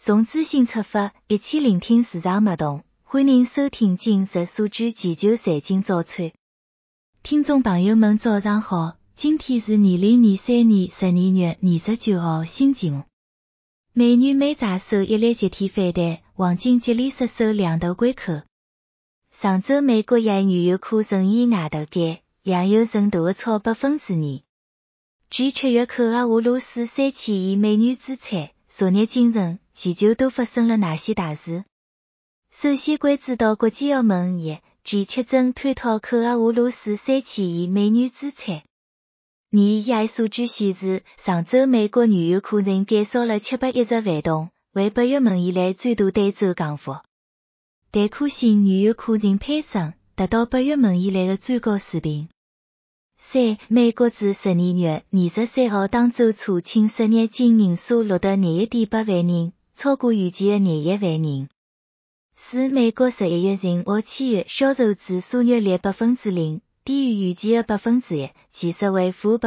从资讯出发，一起聆听市场脉动。欢迎收听今日数据全球财经早餐。听众朋友们早上好，今天是2023年12月29号星期五。美元美债收一连7天反弹，黄金接连失守两头关口。上周美国原油库存以外头间，两有程度的超 2%。G7 月口的俄罗斯3000亿美元资产，昨日今晨全球都发生了哪些大事？首先关注到国际澳门业 G7 正探讨口的俄罗斯3000亿美元资产。年业数据显示，上周美国原油库存减少了710万桶，为8月份以来最大单周降幅。但可信原油库存攀升，达到8月份以来的最高水平。3. 美国自12月23号当周初请失业金人数录得21.8万人，超过预期的21万人。4. 美国11月任何企业销售指数月率 0%， 低于预期的 1%， 其实为负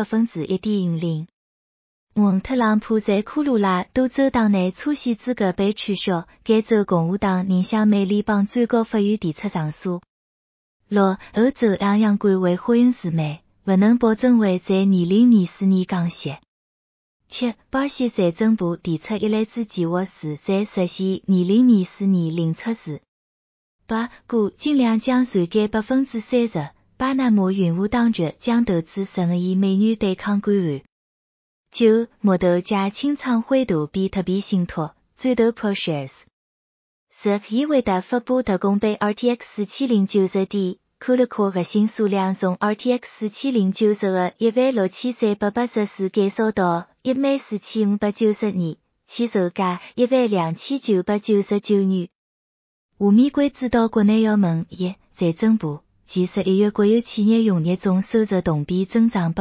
1.10%。5. 特朗普在科罗拉多州党内出席资格被取消，该州共和党人向美联邦最高法院提出上诉。6. 欧洲央行官为霍恩斯美，不能保证会在2024年降息。7. 巴西财政部提出一篮子计划是在实现2024年零赤字。8. 钴尽量将税减 30%， 巴拿马运河当局将投资12亿美元对抗干旱。9. 摩头加清仓灰度比特币信托，最多 per shares。10. 伊维达发布特工被 RTX 4090D， 可乐可核心数量从 RTX 4090的16384减少到14592，其售价12999元。下面关注到国内要闻。1. 财政部前11月国有企业营业总收入同比增长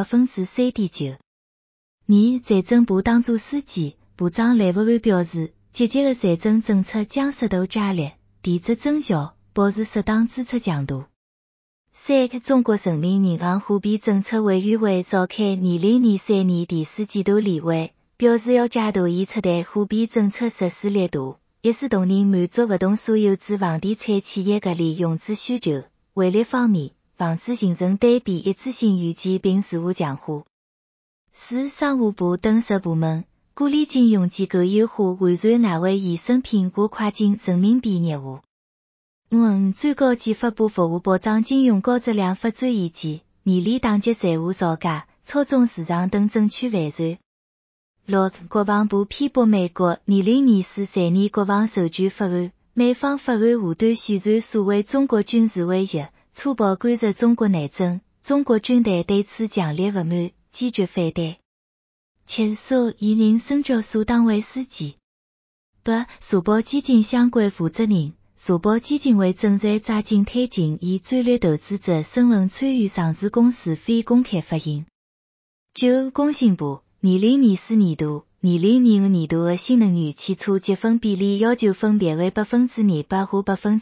3.9%。2. 财政部党组书记、部长雷文安表示，积极的财政政策将适度加力，提质增效，保持适当支出强度。3. 中国人民银行货币政策委员会召开2023年第四季度例会，表示要加大已出台货币政策实施力度，一视同仁满足不同所有制房地产企业合理融资需求。汇率方面，防止形成单边一次性预期并事务强化。4. 商务部等10部门鼓励金融机构优化完善外汇衍生品和跨境人民币业务。5. 最高检发布服务保障金融高质量发展意见，严厉打击财务造假、操纵市场等争取完善。6. 国防部批驳美国2024财年国防授权法案，美方法案无端宣传所谓中国军事威胁，粗暴干涉中国内政，中国军队对此强烈不满，坚决反对。7. 所现任深交所党委书记。8. 社保基金相关负责人，社保基金会正在抓紧推进以战略投资者身份参与上市公司非公开发行。9. 工信部2024年度、2025年度的新能源汽车积分比例要求分别为 28% 和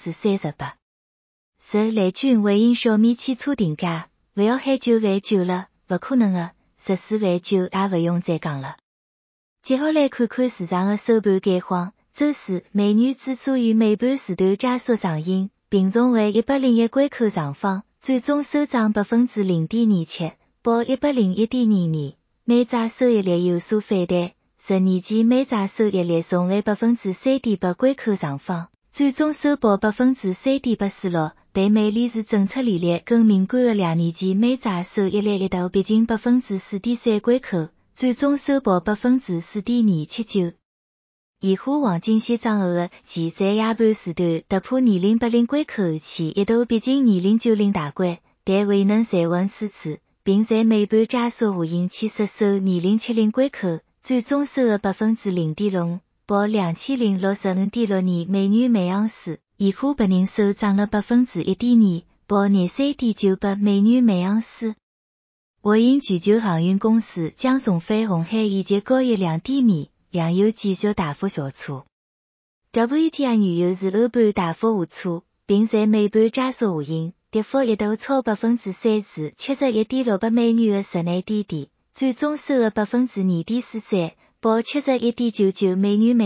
38%。10. 雷军回应小米汽车定价，不要喊9万9了，不可能的，14万9也不用再讲了。接下来看看市场的收盘概况。周四，美元指数于尾盘时段加速上行，并重回101关口上方，最终收涨 0.27%， 报 101.22。美债收益率有所反弹，10年期美债收益率重回 3.8% 关口上方，最终收报 3.86%， 对美联储政策利率更敏感的2年期美债收益率一度逼近 4.3% 关口，最终收报 4.279%。现货黄金先涨后的其在夜盘时段突破2080关口前一度逼近2090大关，但未能站稳此处，并在尾盘加速下行去失守2070关口，最终收了 0.65%， 报 2065.62美元每盎司。现货白银收涨了 1.2%， 报 23.98美元每盎司。华银全球航运公司将重返红海以及交易量低迷，粮油继续大幅下挫。WTI 原油是欧盘大幅下挫，并在尾盘加速下行，跌幅一度超 3% 至 71.68美元的室内低点，最终收了 2.43%，报 71.99美元每桶。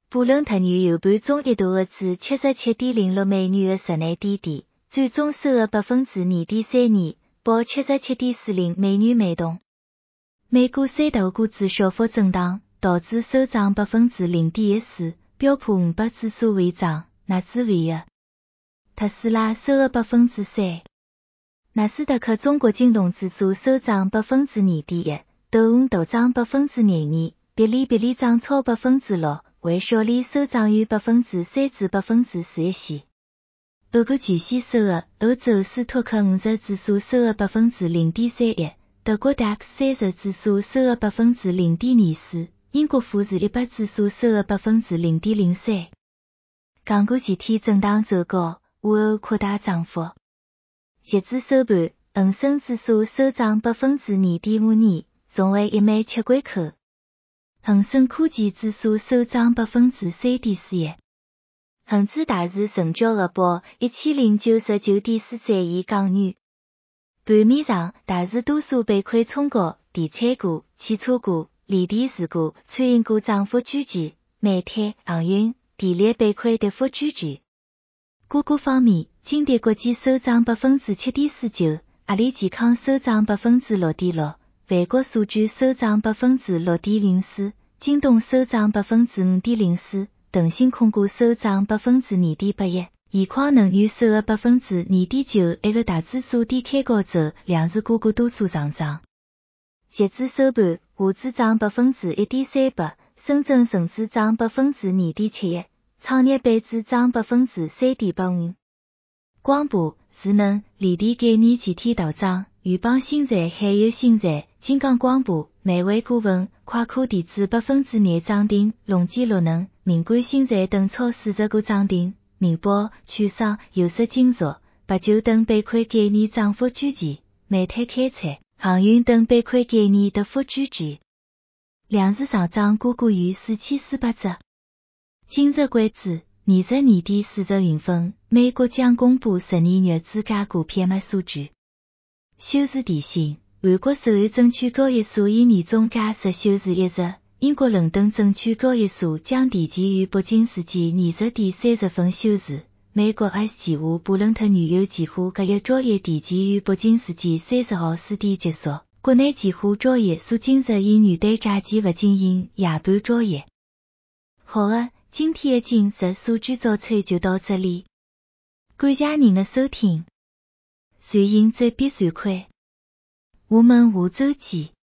布伦特女有半中一度的至 77.06 美元的室内低点，最终收入 2.32%，报 77.40 美元每吨。美股三大股指小幅震荡，道指收涨 0.14%， 标普500指数微涨，纳指为弱。特斯拉收入 3%。纳斯达克中国金融指数收涨 2.1%， 道琼大涨 0.02%， 比例涨超 6%， 为小利收涨于 3% 至 4% 一线。欧股巨线收入，欧洲斯托克50指数收入 0.31%， 德国 DAX 30指数收入 0.24%， 英国富时100指数收入 0.03%。港股集体震荡走高，沪欧扩大涨幅。截至收盘，恒生指数收涨 2.52%， 重回1万7关口。恒生科技指数收涨 3.41%。恒指大市成交额报 1099.43 亿港元。盘面上，大市多数被亏冲高，地产股、汽车股、锂电池股、餐饮股涨幅居前，煤炭、航运、电力被亏跌幅居前。股股方面，金蝶国际收涨 7.49%， 阿里健康收涨 6.6%， 万国数据收涨 6.04%， 京东收涨 5.04%， 腾讯控股收涨 2.81%， 以矿能源收入 2.9%。一个大指数低开高走，两市股股多数上涨。截至收盘，沪指涨 1.38%， 深圳成指涨 2.71%， 创业板指涨 3.85%。光伏、智能、锂电概念集体大涨，裕邦新材、海油新材、金刚光伏、美维股份、快科电子 2% 涨停，隆基绿能、明冠新材等超40股涨停，明宝、券商、有色金属、白酒等被亏概念涨幅居前，煤炭开采、航运等被亏概念跌幅居前。两市上涨股股逾4400只。今日关注20年底40月份，美国将公布12月芝加哥 PMI 数据。休市提醒，韩国首尔证券交易所以年终假日休市1日，英国伦敦证券交易所将提前于北京时间20点30分休市。美國 ICE 期貨布倫特原油期貨隔日交易提前於北京時間30號4點結束，國內期貨交易所今日因元旦假期不進行夜盤交易。好了，今天的今日數據早餐就到這裡，感謝您的收聽，歡迎這邊隨款，我們下週見。